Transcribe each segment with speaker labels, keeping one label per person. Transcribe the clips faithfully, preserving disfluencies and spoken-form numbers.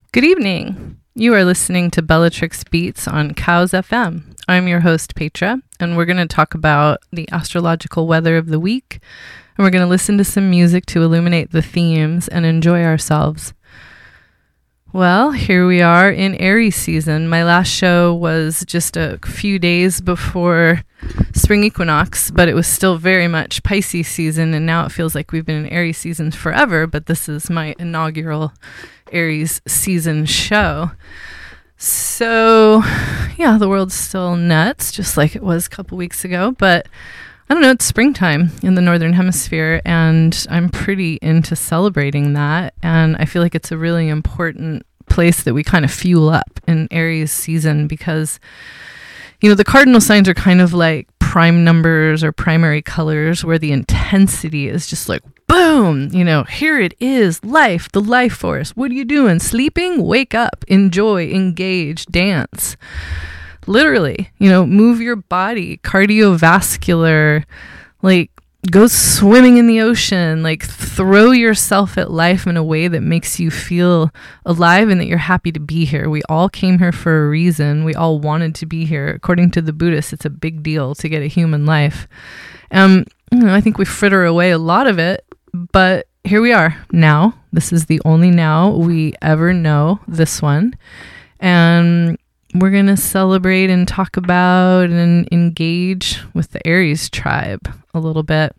Speaker 1: Good evening. You are listening to Bellatrix Beats on Cows F M. I'm your host, Petra, and we're going to talk about the astrological weather of the week, and we're going to listen to some music to illuminate the themes and enjoy ourselves. Well, here we are in Aries season. My last show was just a few days before spring equinox, but it was still very much Pisces season, and now it feels like we've been in Aries season forever, but this is my inaugural Aries season show. So, yeah, the world's still nuts, just like it was a couple weeks ago, but I don't know, it's springtime in the Northern Hemisphere, and I'm pretty into celebrating that, and I feel like it's a really important place that we kind of fuel up in Aries season because, you know, the cardinal signs are kind of like prime numbers or primary colors where the intensity is just like, boom, you know, here it is, life, the life force. What are you doing? Sleeping? Wake up, enjoy, engage, dance. Literally, you know, move your body, cardiovascular, like go swimming in the ocean, like throw yourself at life in a way that makes you feel alive and that you're happy to be here. We all came here for a reason. We all wanted to be here. According to the Buddhists, it's a big deal to get a human life. Um, you know, I think we fritter away a lot of it, but here we are now. This is the only now we ever know, this one. And we're going to celebrate and talk about and engage with the Aries tribe a little bit.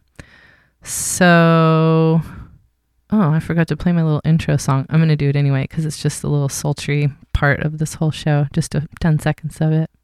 Speaker 1: So, oh, I forgot to play my little intro song. I'm going to do it anyway because it's just a little sultry part of this whole show, just a ten seconds of it.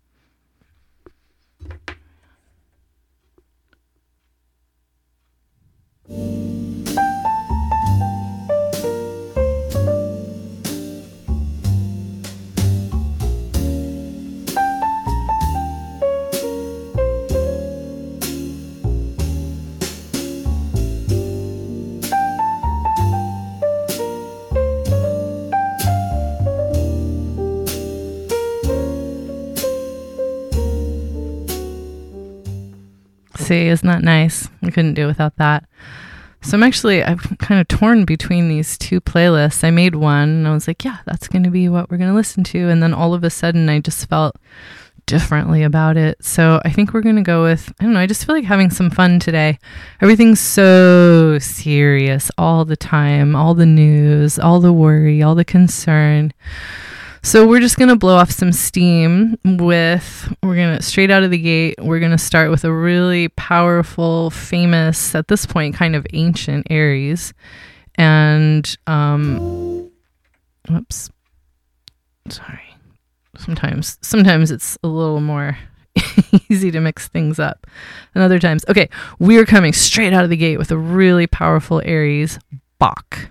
Speaker 1: See, isn't that nice? I couldn't do without that. So I'm actually, I'm kind of torn between these two playlists. I made one and I was like, yeah, that's going to be what we're going to listen to. And then all of a sudden I just felt differently about it. So I think we're going to go with, I don't know, I just feel like having some fun today. Everything's so serious all the time, all the news, all the worry, all the concern. So we're just going to blow off some steam with, we're going to, straight out of the gate, we're going to start with a really powerful, famous, at this point, kind of ancient Aries. And, um, whoops, sorry. Sometimes, sometimes it's a little more easy to mix things up than other times. Okay, we're coming straight out of the gate with a really powerful Aries, Bach.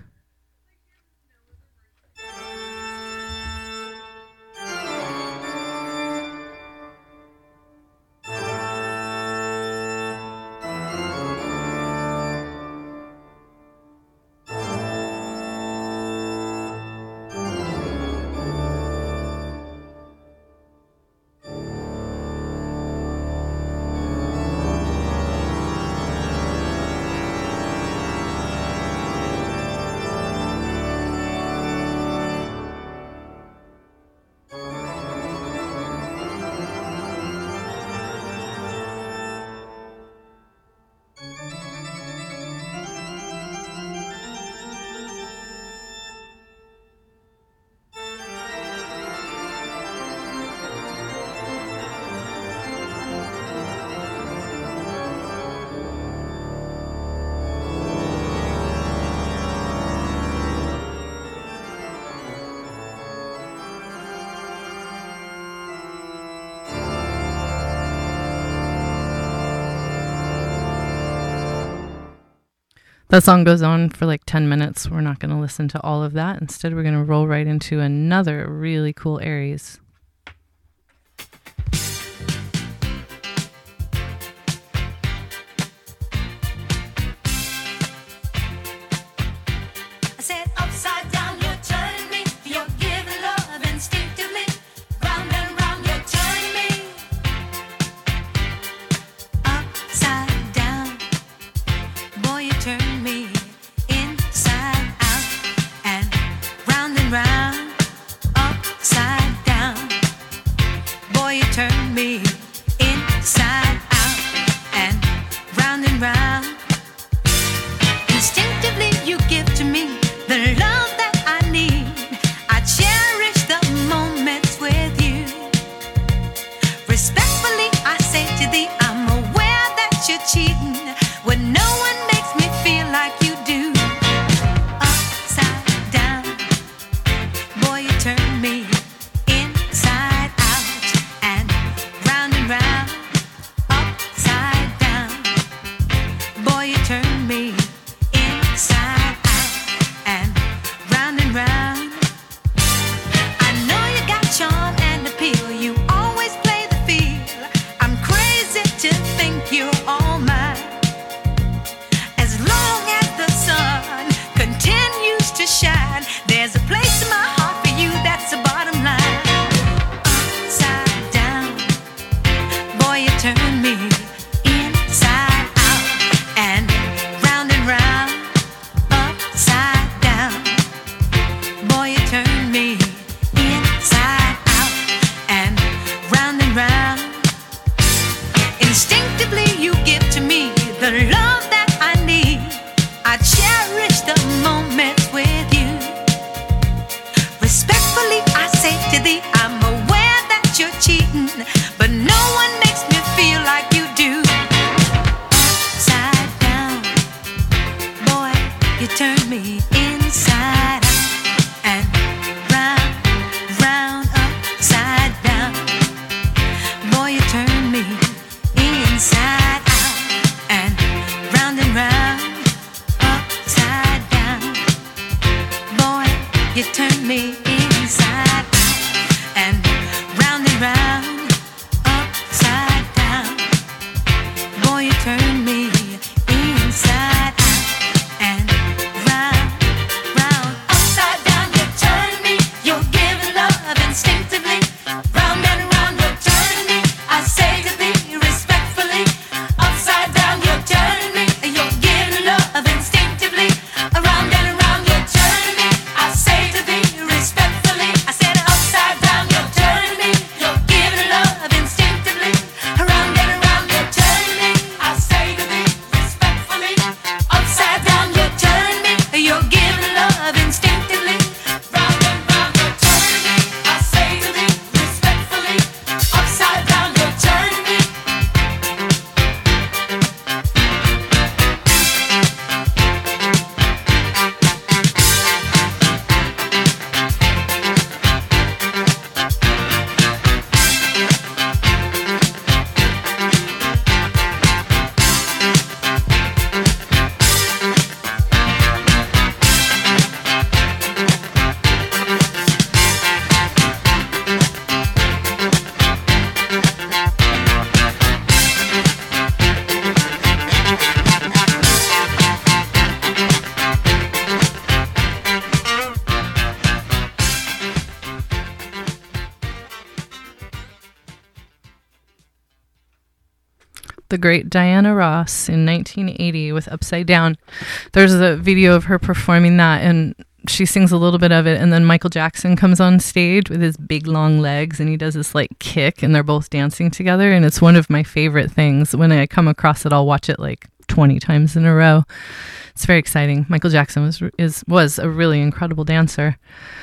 Speaker 1: That song goes on for like ten minutes. We're not going to listen to all of that. Instead, we're going to roll right into another really cool Aries.
Speaker 2: Turn me inside out and round and round. turn me inside out and round and round, upside down. Boy, you turn me inside out and round and round. I know you got charm and appeal. You always play the field. I'm crazy to think you're all mine. As long as the sun continues to shine, there's a place in my heart for you, that's the bottom line. Upside down, boy, you turn me inside out and round and round, upside down. Boy, you turn me inside out and round and round. Instinctively you give to me the love that I need. I cherish the moments with you. Respectfully I say to thee, I'm aware that you're cheating, but no one makes me feel like you do. Upside down, boy, you turn me inside out and round, round, upside down. Boy, you turn me inside out and round and round, upside down. Boy, you turn me inside out and round and round, upside down. Boy, you turn me inside out and round, round, upside down. You turn me, you're giving love instinctively. Round and round, you're turning me. I say to thee respectfully, upside down, you're turning me. You're giving love instinctively. Around and around, you're turning me. I say to thee respectfully. I said upside down, you're turning me. You're giving love instinctively. Around and around, you're turning me. I say to thee respectfully. Upside down, you're turning me. You're giving love instinctively. Round and round, you're turning me. I say to thee respectfully. Upside down, you're turning me.
Speaker 1: The great Diana Ross in nineteen eighty with Upside Down. There's a video of her performing that, and she sings a little bit of it, and then Michael Jackson comes on stage with his big long legs, and he does this like kick, and they're both dancing together, and it's one of my favorite things. When I come across it, I'll watch it like twenty times in a row. It's very exciting. Michael Jackson was is was a really incredible dancer.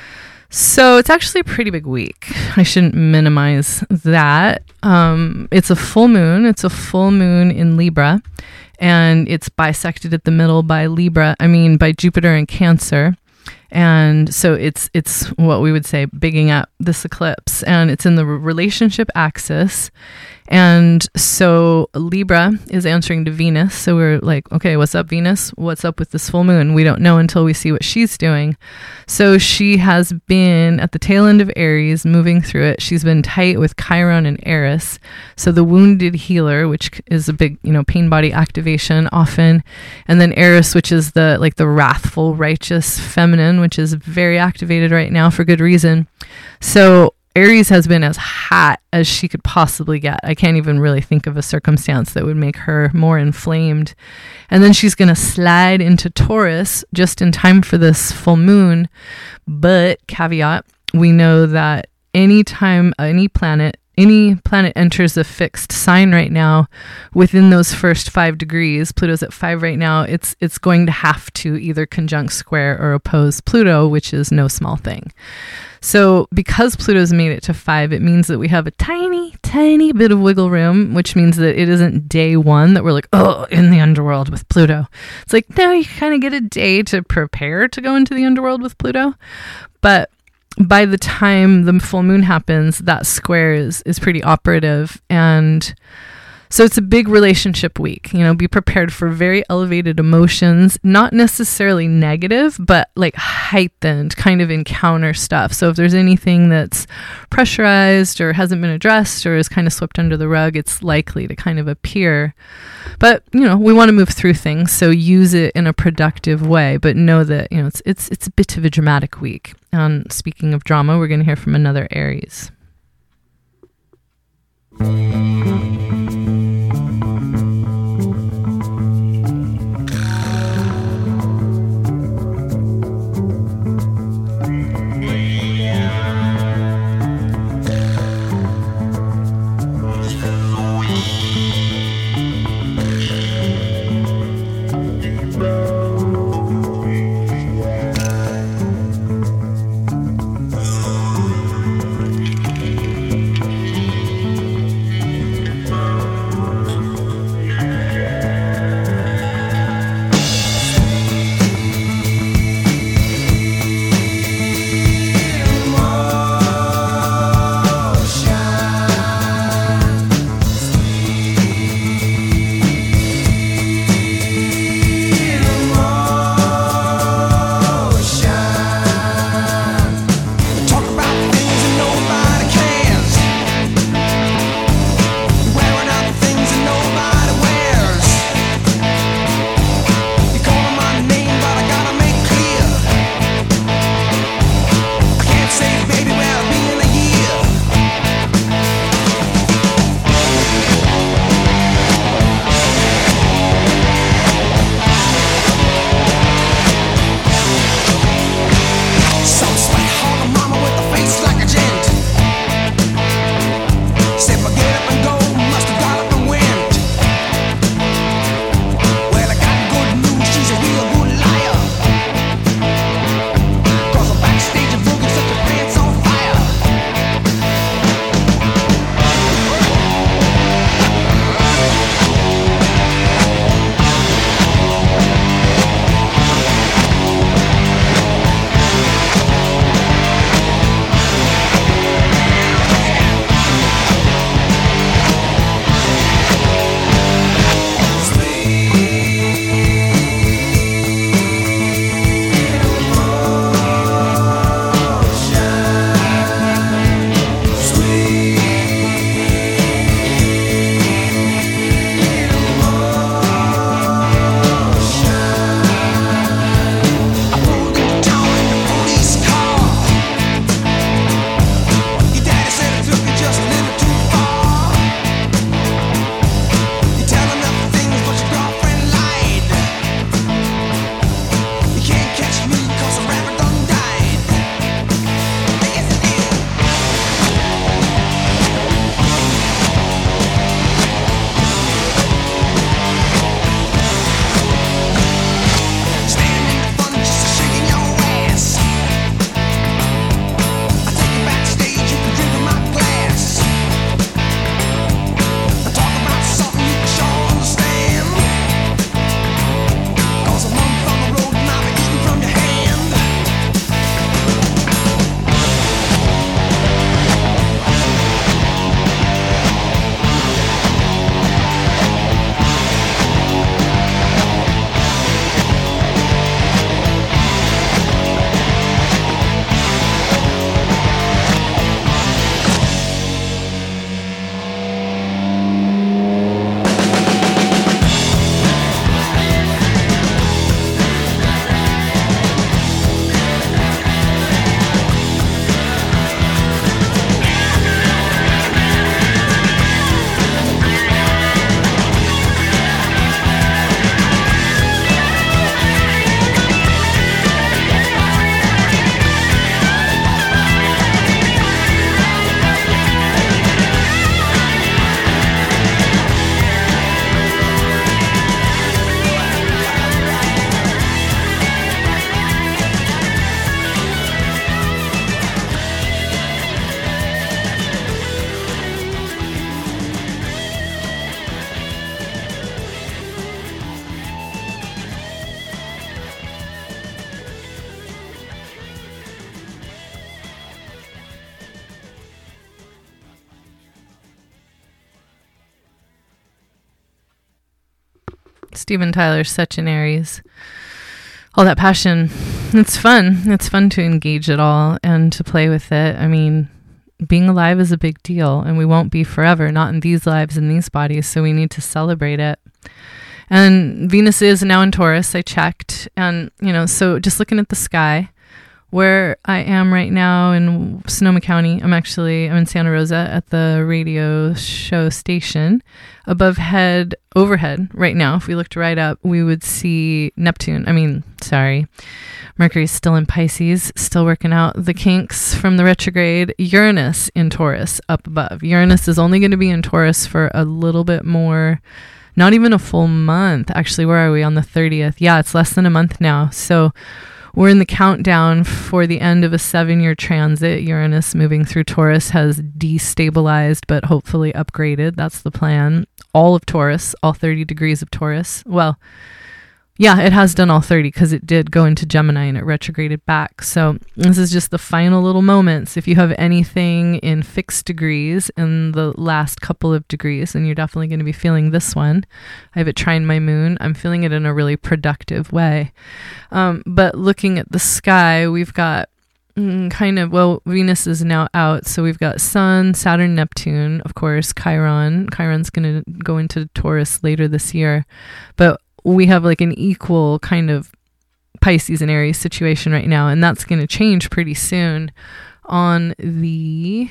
Speaker 1: So it's actually a pretty big week. I shouldn't minimize that. Um, it's a full moon. It's a full moon in Libra, and it's bisected at the middle by Libra. I mean, by Jupiter and Cancer. And so it's it's what we would say bigging up this eclipse, and it's in the relationship axis. And so Libra is answering to Venus. So we're like, okay, what's up, Venus? What's up with this full moon? We don't know until we see what she's doing. So she has been at the tail end of Aries, moving through it. She's been tight with Chiron and Eris. So the wounded healer, which is a big, you know, pain body activation often. And then Eris, which is the like the wrathful, righteous feminine, which is very activated right now for good reason. So Aries has been as hot as she could possibly get. I can't even really think of a circumstance that would make her more inflamed. And then she's going to slide into Taurus just in time for this full moon. But caveat, we know that anytime any planet, any planet enters a fixed sign right now, within those first five degrees, Pluto's at five right now, it's it's going to have to either conjunct, square, or oppose Pluto, which is no small thing. So because Pluto's made it to five, it means that we have a tiny, tiny bit of wiggle room, which means that it isn't day one that we're like, oh, in the underworld with Pluto. It's like, no, you kind of get a day to prepare to go into the underworld with Pluto. But by the time the full moon happens, that square is, is pretty operative. And so it's a big relationship week. You know, be prepared for very elevated emotions, not necessarily negative, but like heightened kind of encounter stuff. So if there's anything that's pressurized or hasn't been addressed or is kind of swept under the rug, it's likely to kind of appear. But, you know, we want to move through things, so use it in a productive way, but know that, you know, it's it's it's a bit of a dramatic week. And speaking of drama, we're going to hear from another Aries. Steven Tyler's such an Aries. All that passion. It's fun. It's fun to engage it all and to play with it. I mean, being alive is a big deal, and we won't be forever, not in these lives, in these bodies, so we need to celebrate it. And Venus is now in Taurus. I checked, and, you know, so just looking at the sky, where I am right now in Sonoma County, I'm actually, I'm in Santa Rosa at the radio show station. Above head, overhead, right now, if we looked right up, we would see Neptune. I mean, sorry, Mercury's still in Pisces, still working out the kinks from the retrograde. Uranus in Taurus up above. Uranus is only going to be in Taurus for a little bit more, not even a full month. Actually, where are we? On the thirtieth. Yeah, it's less than a month now. So we're in the countdown for the end of a seven-year transit. Uranus moving through Taurus has destabilized, but hopefully upgraded. That's the plan. All of Taurus, all thirty degrees of Taurus. Well, yeah, it has done all thirty because it did go into Gemini and it retrograded back. So this is just the final little moments. If you have anything in fixed degrees in the last couple of degrees, then you're definitely going to be feeling this one. I have it trine my moon. I'm feeling it in a really productive way. Um, but looking at the sky, we've got mm, kind of, well, Venus is now out. So we've got Sun, Saturn, Neptune, of course, Chiron. Chiron's going to go into Taurus later this year. But we have like an equal kind of Pisces and Aries situation right now, and that's going to change pretty soon. On the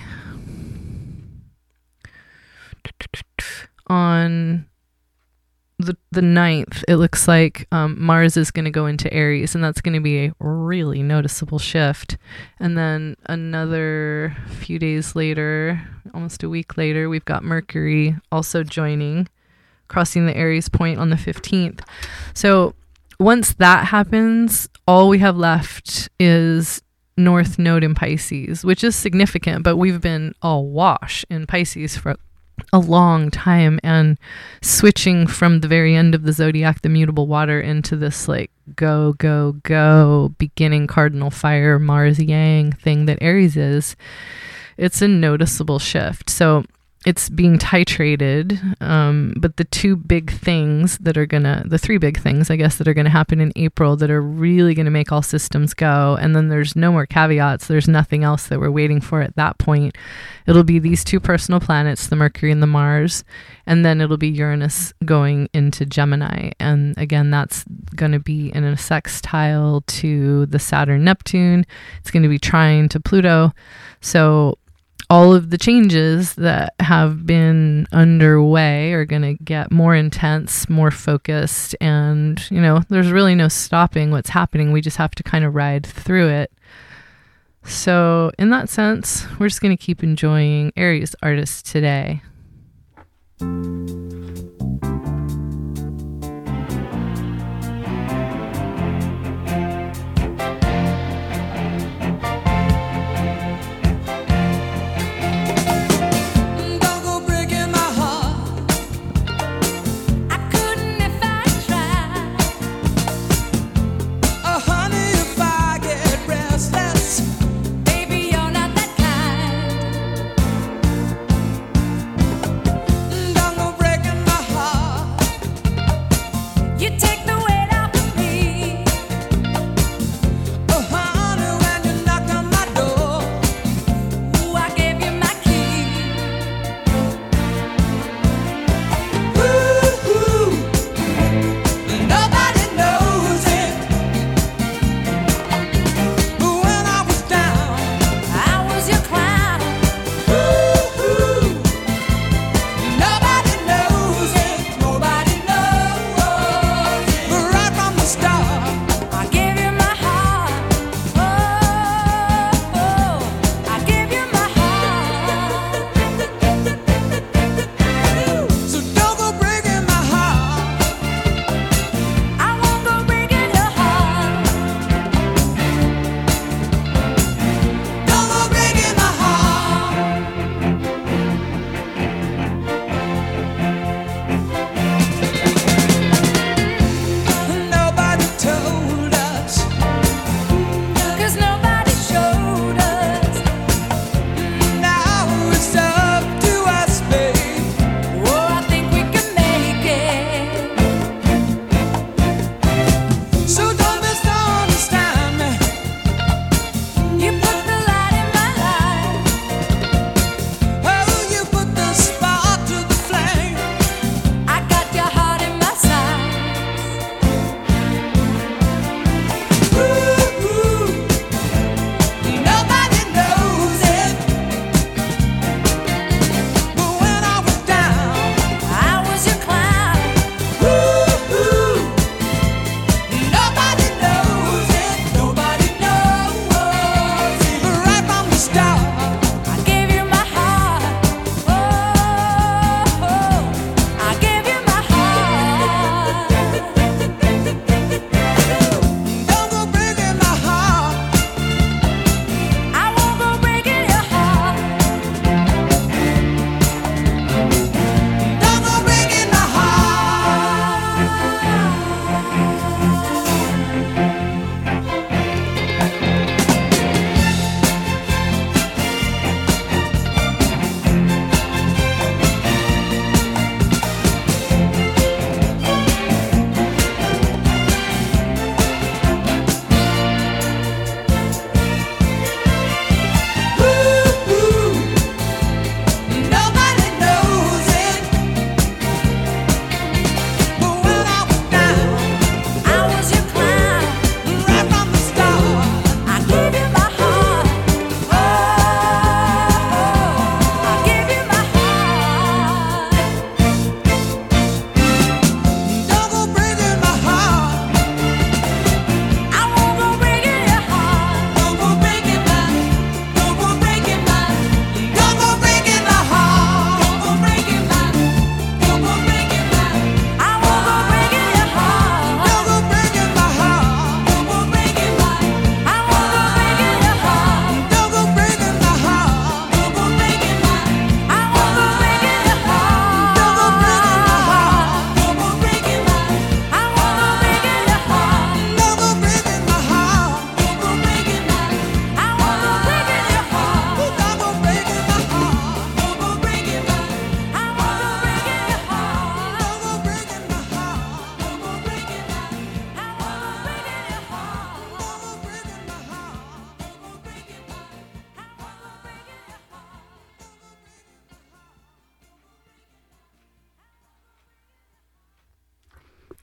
Speaker 1: on the the ninth, it looks like um, Mars is going to go into Aries, and that's going to be a really noticeable shift. And then another few days later, almost a week later, we've got Mercury also joining, crossing the Aries point on the fifteenth. So once that happens, all we have left is North Node in Pisces, which is significant, but we've been awash in Pisces for a long time, and switching from the very end of the zodiac, the mutable water, into this like go, go, go beginning cardinal fire, Mars Yang thing that Aries is. It's a noticeable shift. So it's being titrated, um, but the two big things that are gonna, the three big things, I guess, that are gonna happen in April that are really gonna make all systems go, and then there's no more caveats, there's nothing else that we're waiting for at that point. It'll be these two personal planets, the Mercury and the Mars, and then it'll be Uranus going into Gemini. And again, that's gonna be in a sextile to the Saturn-Neptune. It's gonna be trine to Pluto. So all of the changes that have been underway are going to get more intense, more focused, and, you know, there's really no stopping what's happening. We just have to kind of ride through it. So in that sense, we're just going to keep enjoying Aries artists today.
Speaker 3: Break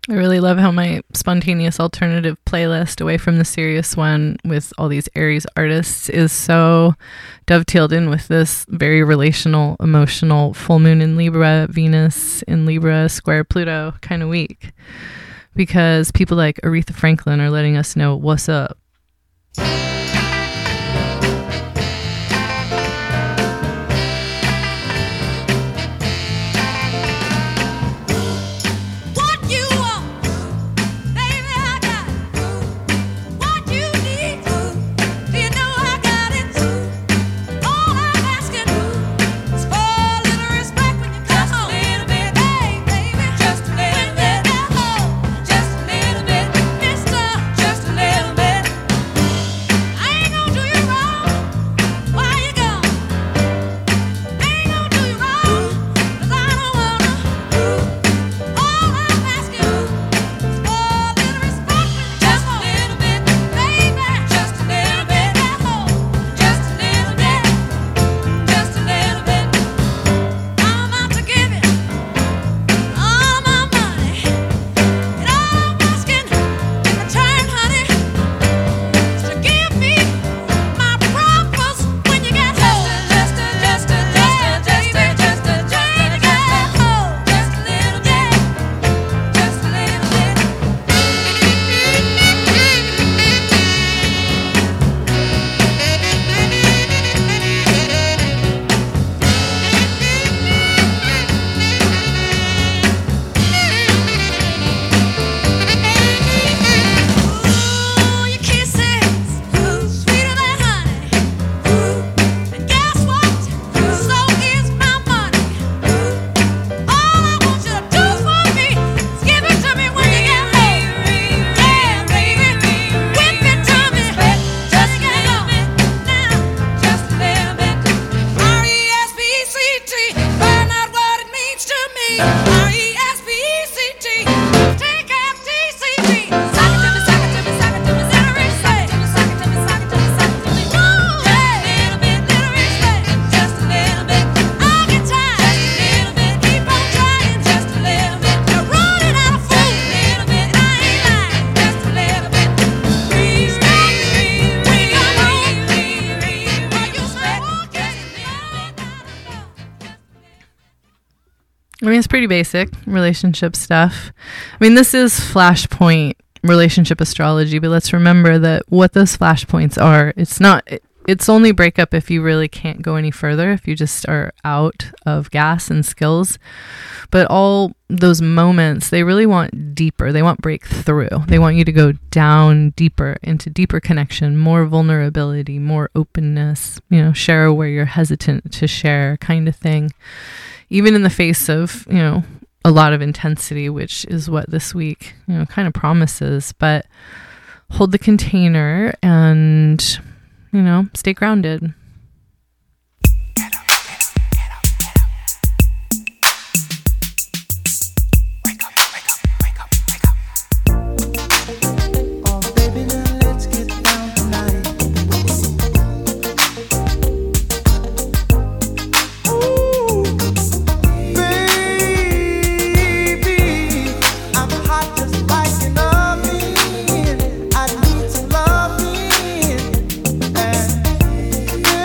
Speaker 1: I really love how my spontaneous alternative playlist away from the serious one with all these Aries artists is so dovetailed in with this very relational, emotional full moon in Libra, Venus in Libra, square Pluto kind of week. Because people like Aretha Franklin are letting us know what's up. I mean, it's pretty basic relationship stuff. I mean, this is flashpoint relationship astrology, but let's remember that what those flashpoints are, it's not, it, it's only breakup if you really can't go any further, if you just are out of gas and skills. But all those moments, they really want deeper. They want breakthrough. They want you to go down deeper into deeper connection, more vulnerability, more openness, you know, share where you're hesitant to share kind of thing. Even in the face of, you know, a lot of intensity, which is what this week, you know, kind of promises. But hold the container and, you know, stay grounded.
Speaker 3: I need some loving, and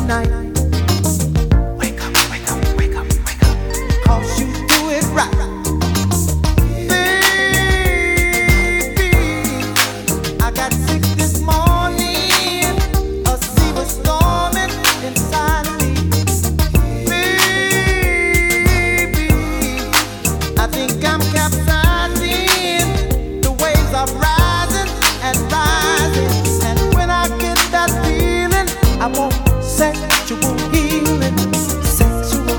Speaker 3: tonight. Wake up, wake up, wake up, wake up. 'Cause you do it right. Baby, I got sick this morning. A sea was storming inside of me. Baby, I think I'm capsizing. The waves are rising and rising. And when I get that feeling, I want sexual healing. Sexual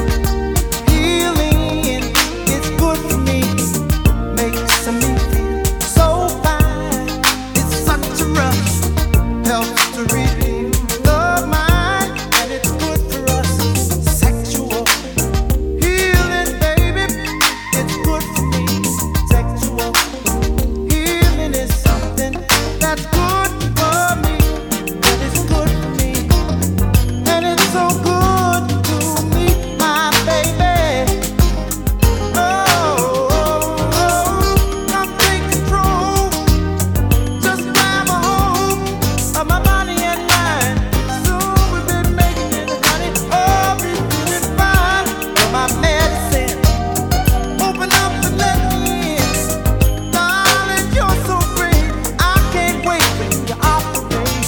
Speaker 3: healing is good for me. Makes me feel so fine. It's such a rush. Helps to relieve the mind. And it's good for us. Sexual healing, baby. It's good for me. Sexual healing is something that's good for me. And it's good for me. And it's so good to meet my baby. Oh, come take control. Just grab a hold of my body and mind. Soon we've been making it, honey. Oh, we feeling fine. You're my medicine. Open up and let me in. Darling, you're so great. I can't wait for you to operate.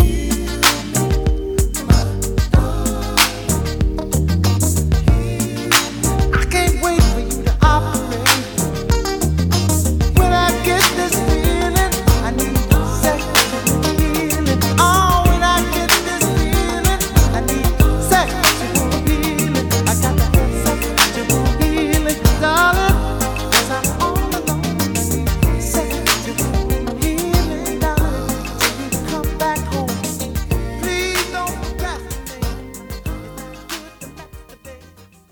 Speaker 3: I can't wait for you to operate. When I get this feeling, I need sexual healing. Oh, when I get this feeling, I need sexual healing. I got to have sexual healing, darling. 'Cause I'm all alone. I need sexual healing, darling. Till you come back home. Please don't procrastinate. It's not good to masturbate.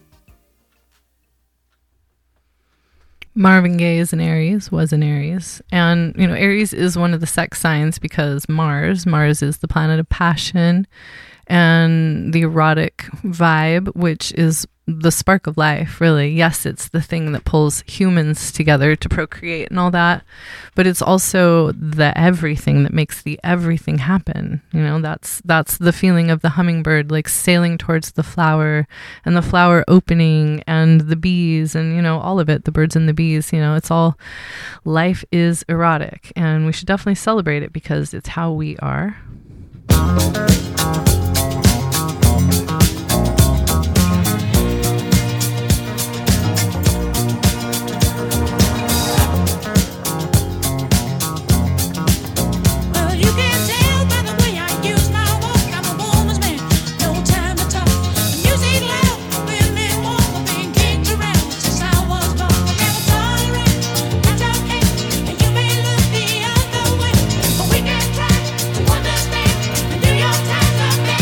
Speaker 1: Marvin Gaye is an Aries, was an Aries. And, you know, Aries is one of the sex signs because Mars, Mars is the planet of passion and the erotic vibe, which is the spark of life, really. Yes, it's the thing that pulls humans together to procreate and all that, but it's also the everything that makes the everything happen. You know, that's that's the feeling of the hummingbird like sailing towards the flower and the flower opening and the bees and, you know, all of it, the birds and the bees, you know, it's all, life is erotic and we should definitely celebrate it because it's how we are.
Speaker 2: Well, you can tell by the way I use my walk. I'm a woman's man, no time to talk. Music loud, feeling warm, I've been kicked around since I was born. Never tolerate, that's okay. And you may look the other way, but we can try to understand and do your time someday.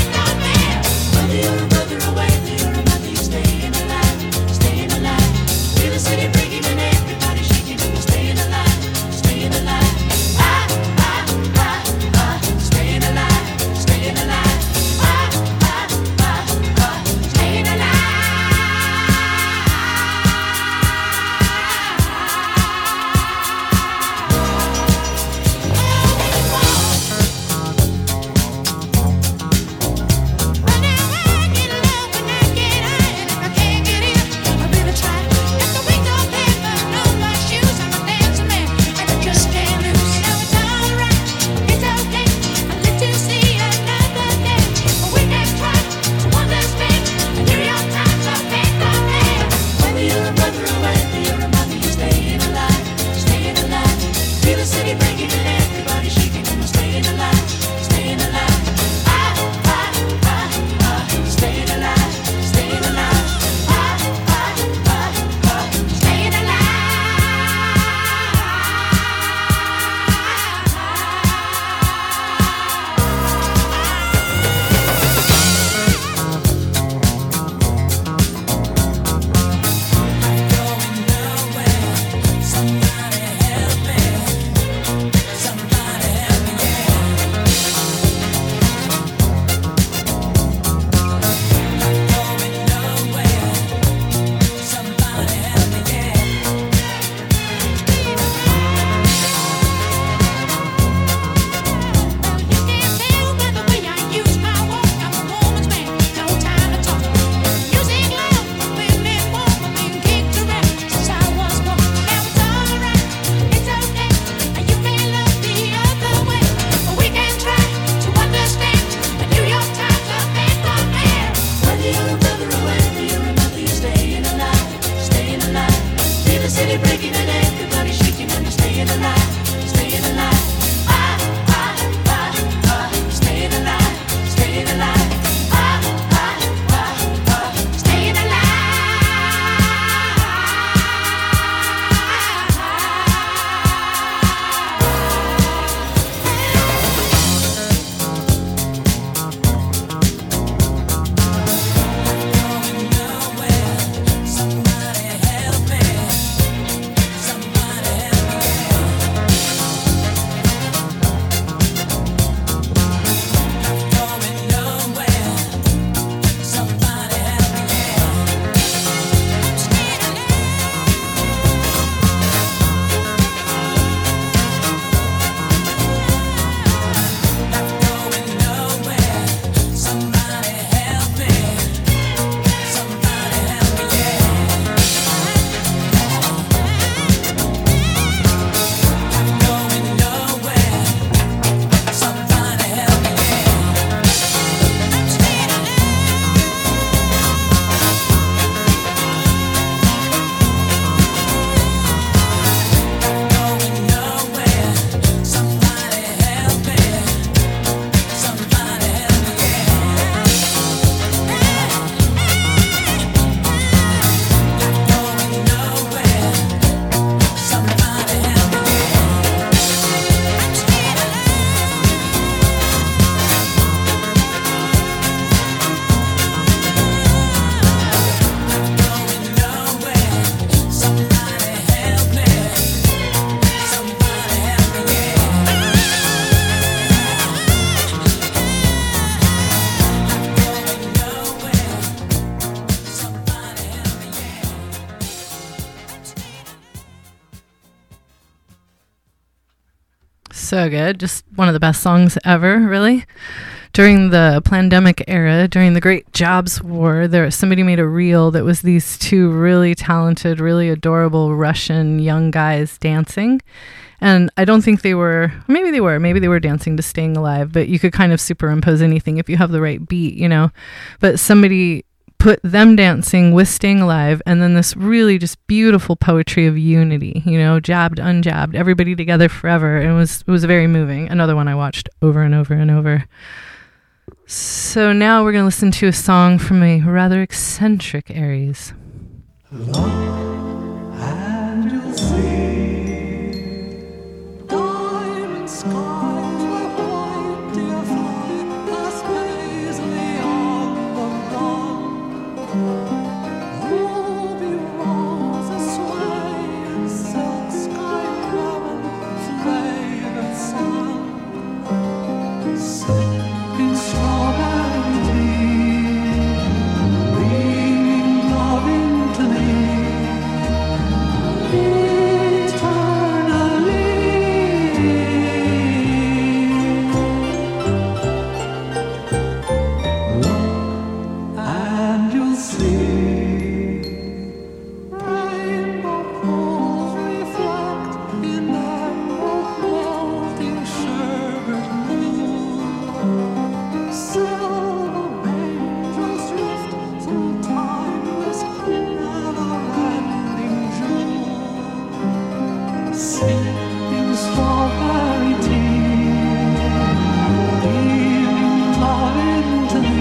Speaker 1: So good. Just one of the best songs ever, really. During the pandemic era, during the Great Jobs War, there somebody made a reel that was these two really talented, really adorable Russian young guys dancing. And I don't think they were, maybe they were, maybe they were dancing to Staying Alive, but you could kind of superimpose anything if you have the right beat, you know. But somebody put them dancing with Staying Alive, and then this really just beautiful poetry of unity, you know, jabbed, unjabbed, everybody together forever. And it was, it was very moving. Another one I watched over and over and over. So now we're going to listen to a song from a rather eccentric Aries.
Speaker 3: And you'll see diamond skies where white deer fly past lazily on the run. Ruby roses sway in silk sky lemon flavored sun. Sipping strawberry tea, leaning love into me. And you'll see rainbow pools reflect in emerald melting sherbet moon. Silver angels drift through timeless, never-ending June. Sipping strawberry tea, leaving love into me.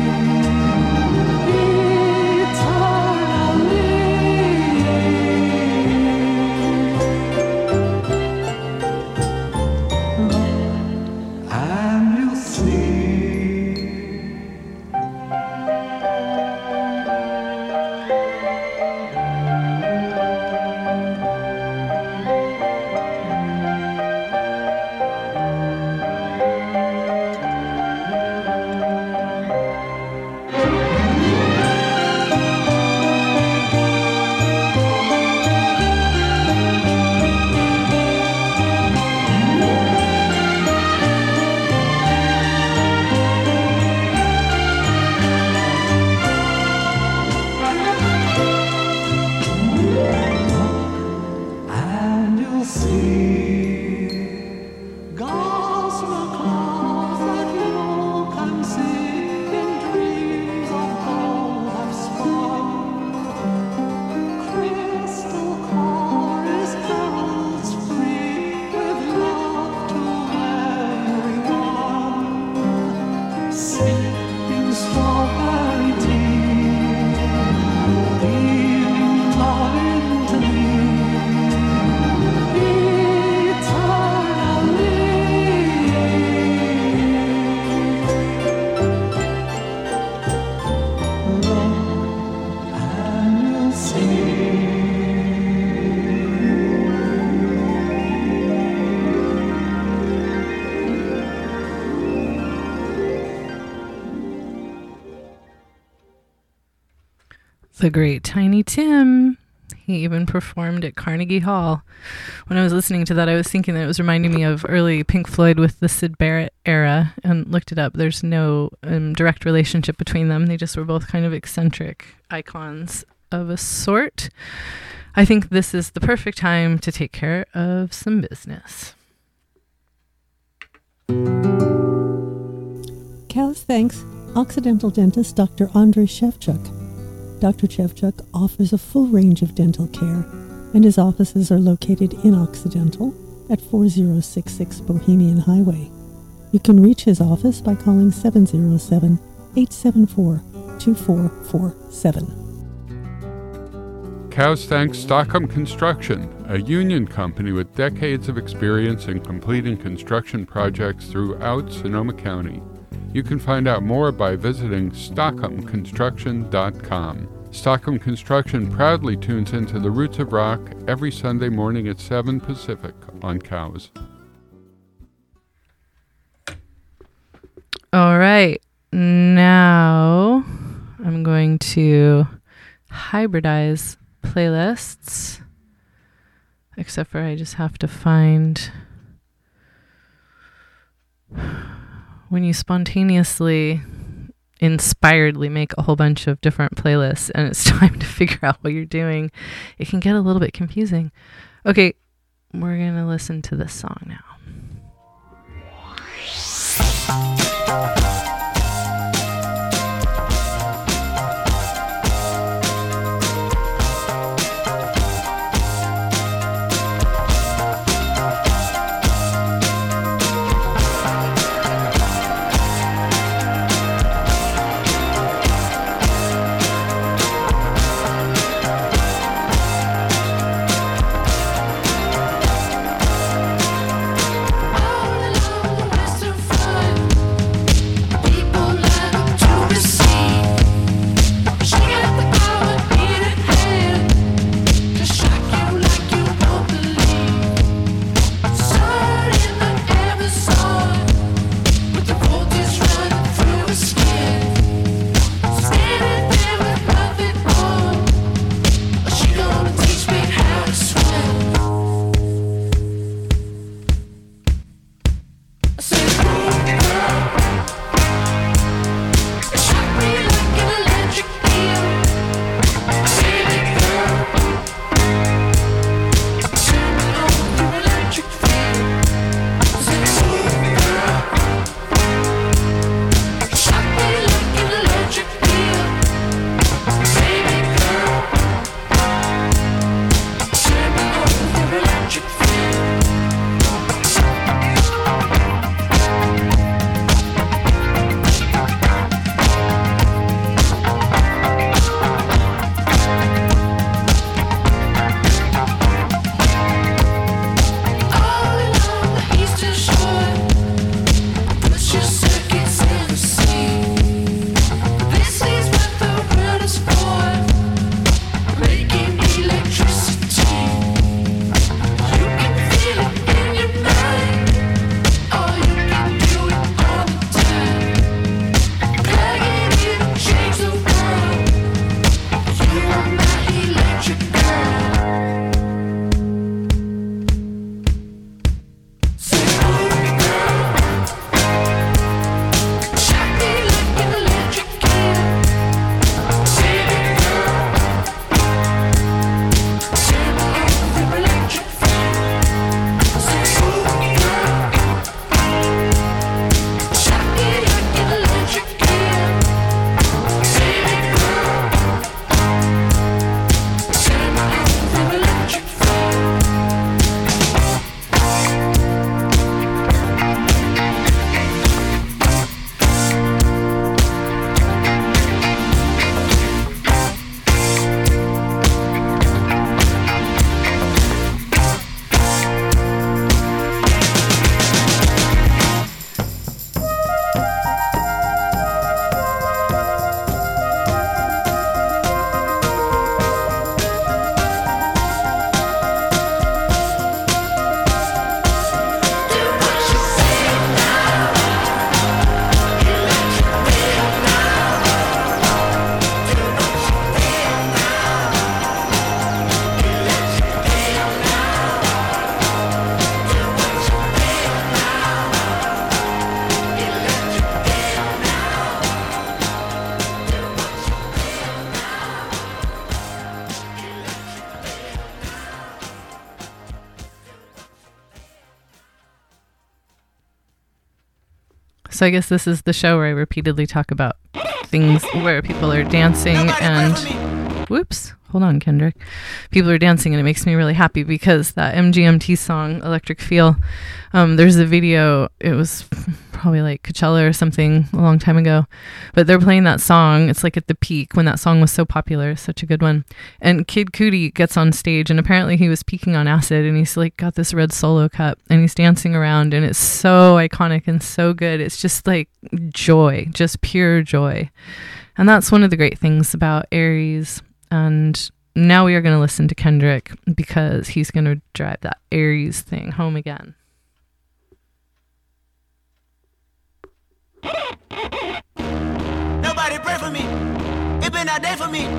Speaker 3: And you'll see And you'll see gossamer clouds that you can see in dreams of gold have spun. Crystal chorus heralds free with love to everyone. Sipping strawberry tea, leaving love into me.
Speaker 1: The great Tiny Tim. He even performed at Carnegie Hall. When I was listening to that, I was thinking that it was reminding me of early Pink Floyd with the Syd Barrett era, and looked it up. There's no um, direct relationship between them. They just were both kind of eccentric icons of a sort. I think this is the perfect time to take care of some business.
Speaker 4: Cows thanks Occidental dentist Doctor Andrei Shevchuk. Doctor Shevchuk offers a full range of dental care, and his offices are located in Occidental at four zero six six Bohemian Highway. You can reach his office by calling seven zero seven, eight seven four, two four four seven.
Speaker 5: Cows thanks Stockholm Construction, a union company with decades of experience in completing construction projects throughout Sonoma County. You can find out more by visiting stockholm construction dot com. Stockholm Construction proudly tunes into the Roots of Rock every Sunday morning at seven Pacific on Cows.
Speaker 1: All right. Now I'm going to hybridize playlists, except for I just have to find when you spontaneously, inspiredly make a whole bunch of different playlists and it's time to figure out what you're doing, it can get a little bit confusing. Okay, we're going to listen to this song now. So I guess this is the show where I repeatedly talk about things where people are dancing and... Whoops. Hold on, Kendrick. People are dancing and it makes me really happy because that M G M T song, Electric Feel, um, there's a video, it was probably like Coachella or something a long time ago, but they're playing that song. It's like at the peak when that song was so popular, such a good one. And Kid Cudi gets on stage and apparently he was peaking on acid and he's like got this red solo cup and he's dancing around and it's so iconic and so good. It's just like joy, just pure joy. And that's one of the great things about Aries. And now we are going to listen to Kendrick because he's going to drive that Aries thing home again.
Speaker 6: Nobody pray for me. It been a day for me.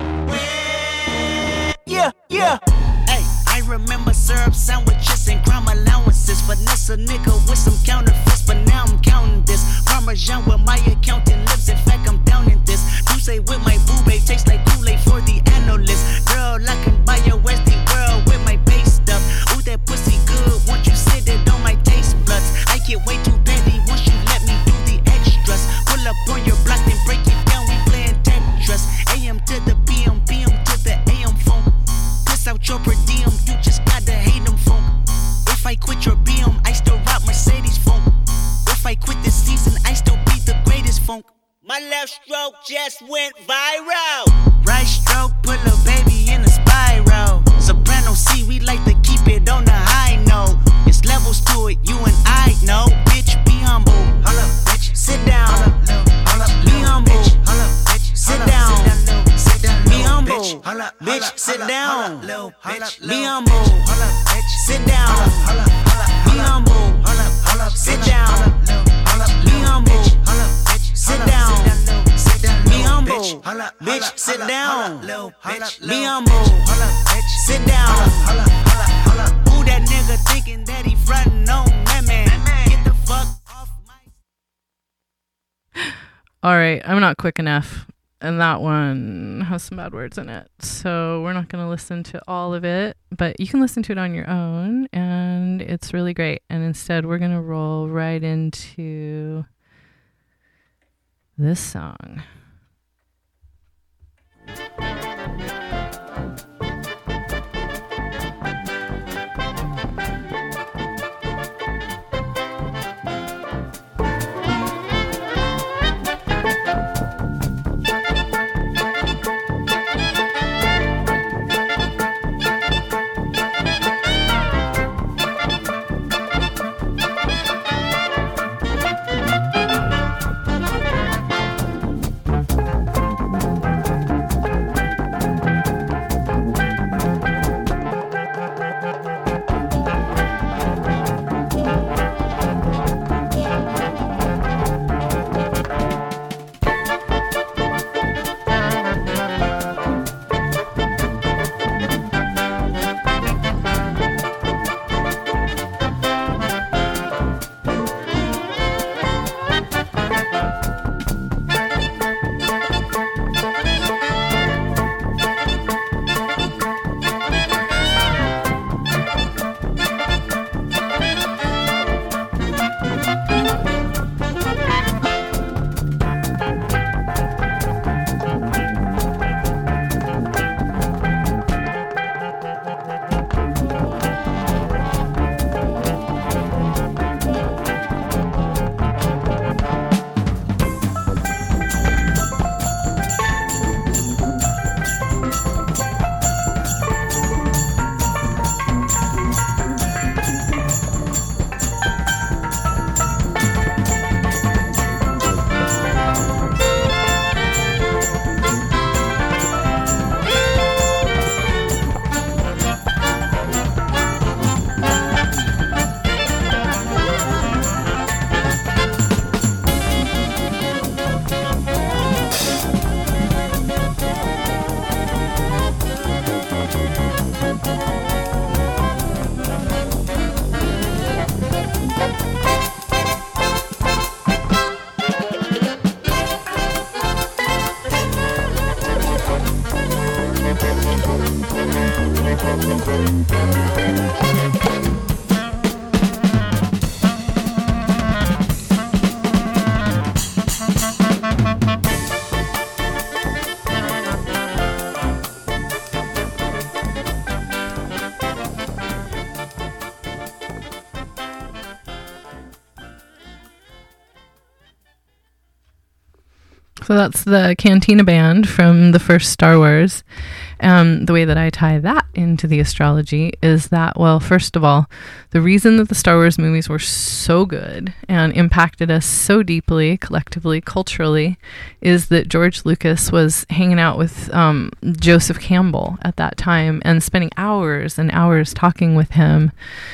Speaker 6: Yeah, yeah. Hey, I remember syrup sandwiches and crime allowances. Finesse a nigga with some counterfeits, but now I'm counting this. argent where my accountant lives. In fact, I'm down in this. You say with my boo babe, tastes like Kool-Aid for the analyst. Girl, I can buy your Westie world with my base stuff. Ooh, that pussy good, once you sit it on my taste buds. I get way too petty once you let me do the extras. Pull up on your block and break it down, we playing Tetris. A M to the P M, P M to the A M phone. Piss out your per diem, you just gotta hate them phone. If I quit your B M, I still rock Mercedes phone. If I quit this season, I still be the greatest funk. My left stroke just went viral. Right stroke, put a baby in a spiral. Soprano C, we like to keep it on the high note. It's levels to it, you and I know. Bitch, be humble. Hold up, bitch. Sit down. Hold up, be humble. Hold up, bitch. Sit down. Be humble. Bitch, sit down. Be humble. Sit down. Be humble. Sit down. Be humble. Sit down. Be humble. Bitch, sit down. Be humble. Sit down. Who that nigga thinking that he frontin' on that man? Get the fuck off my.
Speaker 1: All right, I'm not quick enough. And that one has some bad words in it. So we're not going to listen to all of it, but you can listen to it on your own, and it's really great. And instead, we're going to roll right into this song. So that's the Cantina Band from the first Star Wars. Um, the way that I tie that into the astrology is that, well, first of all, the reason that the Star Wars movies were so good and impacted us so deeply, collectively, culturally, is that George Lucas was hanging out with um, Joseph Campbell at that time and spending hours and hours talking with him.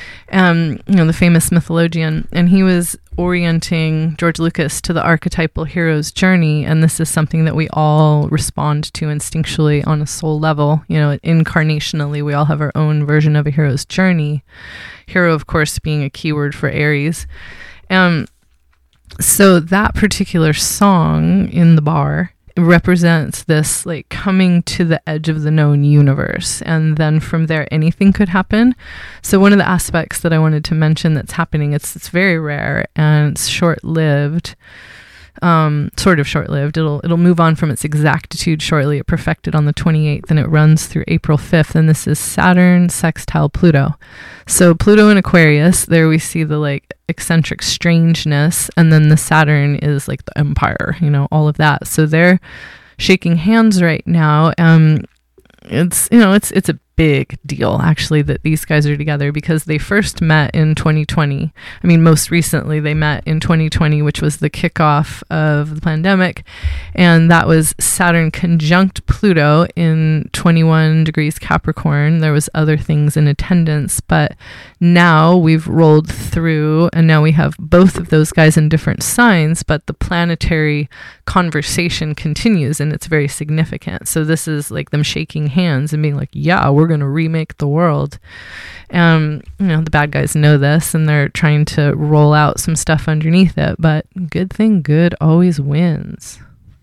Speaker 1: Um, you know, the famous mythologian, and he was orienting George Lucas to the archetypal hero's journey, and this is something that we all respond to instinctually on a soul level. You know, incarnationally, we all have our own version of a hero's journey. Hero, of course, being a keyword for Aries. Um, So that particular song in the bar represents this like coming to the edge of the known universe, and then from there anything could happen. So one of the aspects that I wanted to mention that's happening, it's it's very rare and it's short-lived. Um, sort of short-lived. It'll it'll move on from its exactitude shortly. It perfected on the twenty-eighth, and it runs through April fifth. And this is Saturn sextile Pluto. So Pluto in Aquarius, there we see the like eccentric strangeness, and then the Saturn is like the empire. You know, all of that. So they're shaking hands right now. Um, it's you know it's it's a big deal actually that these guys are together, because they first met in twenty twenty. I mean, most recently they met in twenty twenty, which was the kickoff of the pandemic, and that was Saturn conjunct Pluto in twenty-one degrees Capricorn. There was other things in attendance, but now we've rolled through, and now we have both of those guys in different signs, but the planetary conversation continues, and it's very significant. So this is like them shaking hands and being like, yeah, we're going to remake the world. Um, you know, the bad guys know this, and they're trying to roll out some stuff underneath it, but good thing good always wins.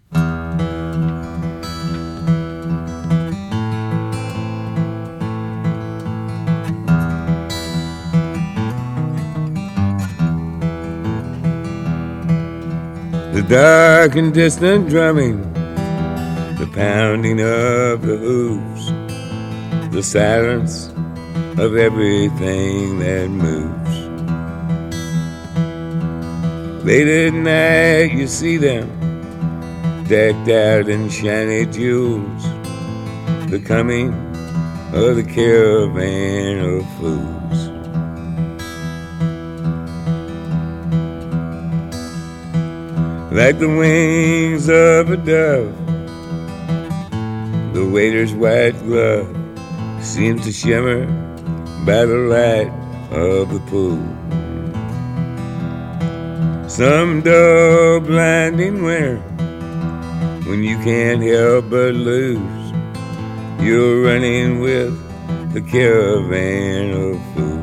Speaker 7: The dark and distant drumming, the pounding of the hooves, the silence of everything that moves. Late at night you see them, decked out in shiny jewels, the coming of the caravan of fools. Like the wings of a dove, the waiter's white glove seems to shimmer by the light of the pool. Some dull blinding winter, when you can't help but lose, you're running with the caravan of fools.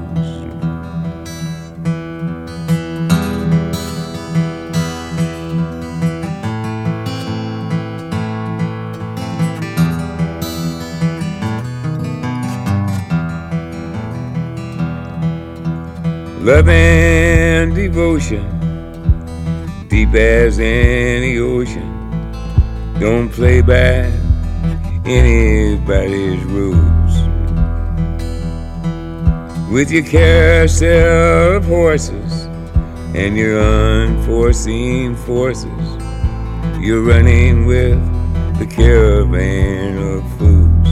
Speaker 7: Love and devotion, deep as any ocean, don't play by anybody's rules. With your carousel of horses and your unforeseen forces, you're running with the caravan of fools.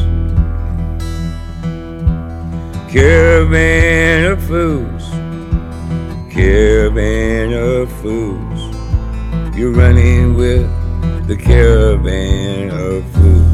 Speaker 7: Caravan of fools, caravan of fools, you're running with the caravan of fools.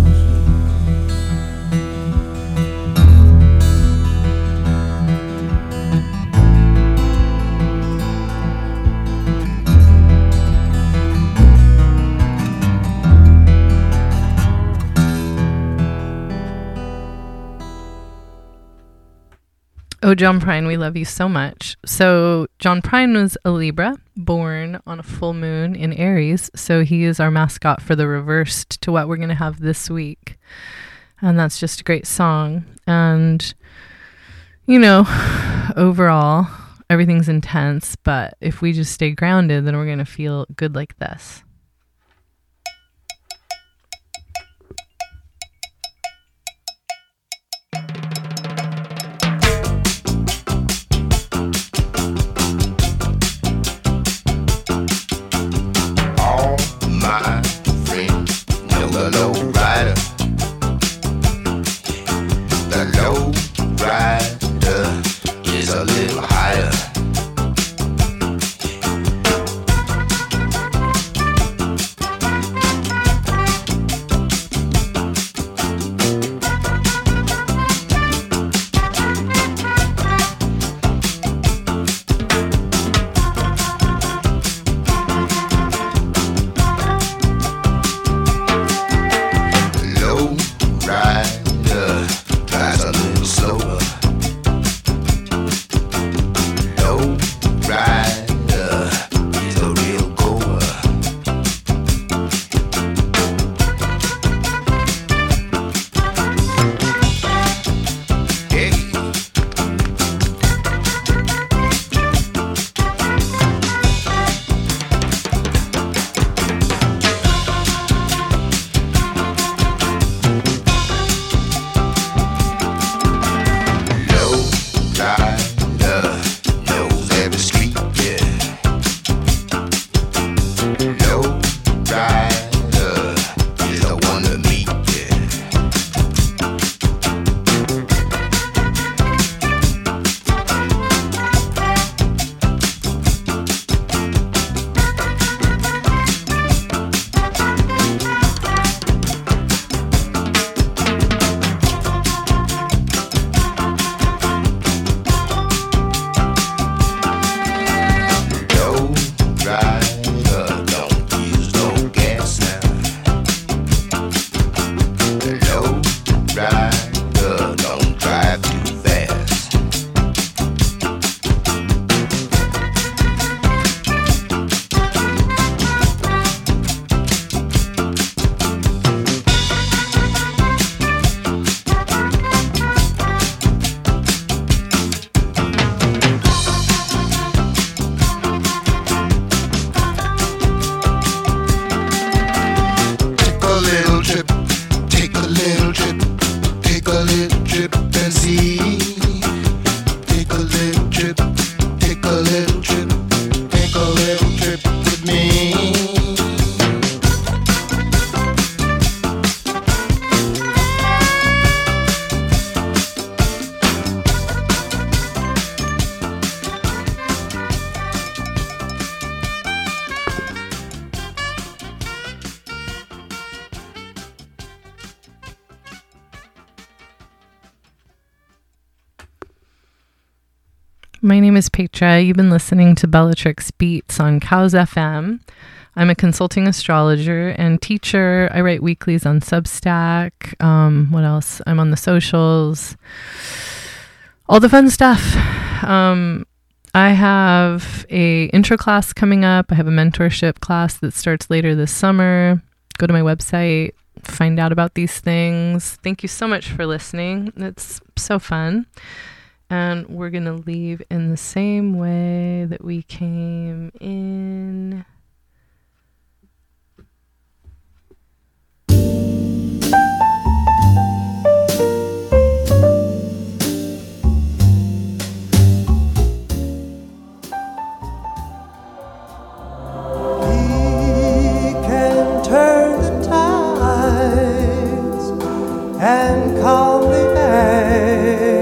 Speaker 1: Oh, John Prine, we love you so much. So John Prine was a Libra, born on a full moon in Aries. So he is our mascot for the reversed to what we're going to have this week. And that's just a great song. And, you know, overall, everything's intense. But if we just stay grounded, then we're going to feel good like this.
Speaker 3: trip, take a little trip, take a little trip with me.
Speaker 1: My name is Petra. You've been listening to Bellatrix Beats on Cows F M. I'm a consulting astrologer and teacher. I write weeklies on Substack. Um, what else? I'm on the socials. All the fun stuff. Um, I have a intro class coming up. I have a mentorship class that starts later this summer. Go to my website, find out about these things. Thank you so much for listening. It's so fun. And we're going to leave in the same way that we came in.
Speaker 3: He can turn the tides and calmly manage